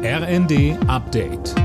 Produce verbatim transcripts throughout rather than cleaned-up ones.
R N D Update.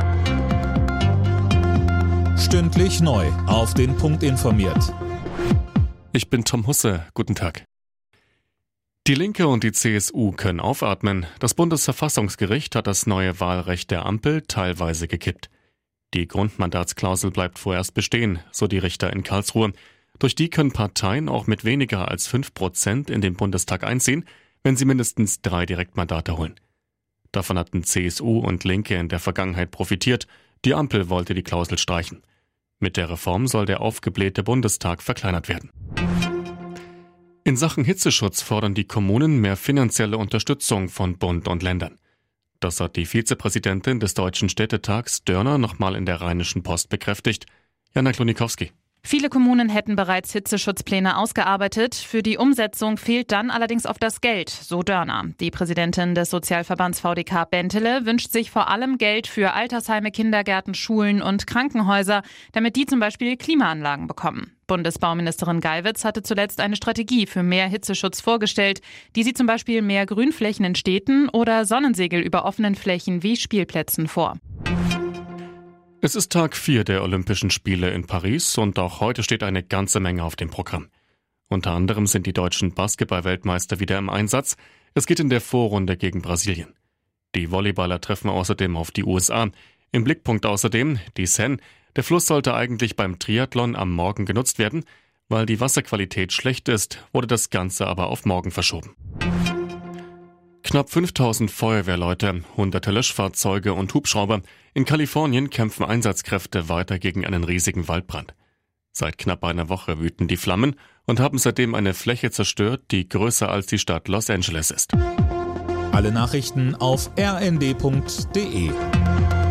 Stündlich neu auf den Punkt informiert. Ich bin Tom Husse. Guten Tag. Die Linke und die C S U können aufatmen. Das Bundesverfassungsgericht hat das neue Wahlrecht der Ampel teilweise gekippt. Die Grundmandatsklausel bleibt vorerst bestehen, so die Richter in Karlsruhe. Durch die können Parteien auch mit weniger als fünf Prozent in den Bundestag einziehen, wenn sie mindestens drei Direktmandate holen. Davon hatten C S U und Linke in der Vergangenheit profitiert. Die Ampel wollte die Klausel streichen. Mit der Reform soll der aufgeblähte Bundestag verkleinert werden. In Sachen Hitzeschutz fordern die Kommunen mehr finanzielle Unterstützung von Bund und Ländern. Das hat die Vizepräsidentin des Deutschen Städtetags Dörner nochmal in der Rheinischen Post bekräftigt. Jana Klonikowski. Viele Kommunen hätten bereits Hitzeschutzpläne ausgearbeitet. Für die Umsetzung fehlt dann allerdings oft das Geld, so Dörner. Die Präsidentin des Sozialverbands V D K Bentele wünscht sich vor allem Geld für Altersheime, Kindergärten, Schulen und Krankenhäuser, damit die zum Beispiel Klimaanlagen bekommen. Bundesbauministerin Geiwitz hatte zuletzt eine Strategie für mehr Hitzeschutz vorgestellt. Die sieht zum Beispiel mehr Grünflächen in Städten oder Sonnensegel über offenen Flächen wie Spielplätzen vor. Es ist Tag vier der Olympischen Spiele in Paris und auch heute steht eine ganze Menge auf dem Programm. Unter anderem sind die deutschen Basketball-Weltmeister wieder im Einsatz. Es geht in der Vorrunde gegen Brasilien. Die Volleyballer treffen außerdem auf die U S A. Im Blickpunkt außerdem die Seine. Der Fluss sollte eigentlich beim Triathlon am Morgen genutzt werden. Weil die Wasserqualität schlecht ist, wurde das Ganze aber auf morgen verschoben. Knapp fünftausend Feuerwehrleute, hunderte Löschfahrzeuge und Hubschrauber. In Kalifornien kämpfen Einsatzkräfte weiter gegen einen riesigen Waldbrand. Seit knapp einer Woche wüten die Flammen und haben seitdem eine Fläche zerstört, die größer als die Stadt Los Angeles ist. Alle Nachrichten auf r n d punkt d e.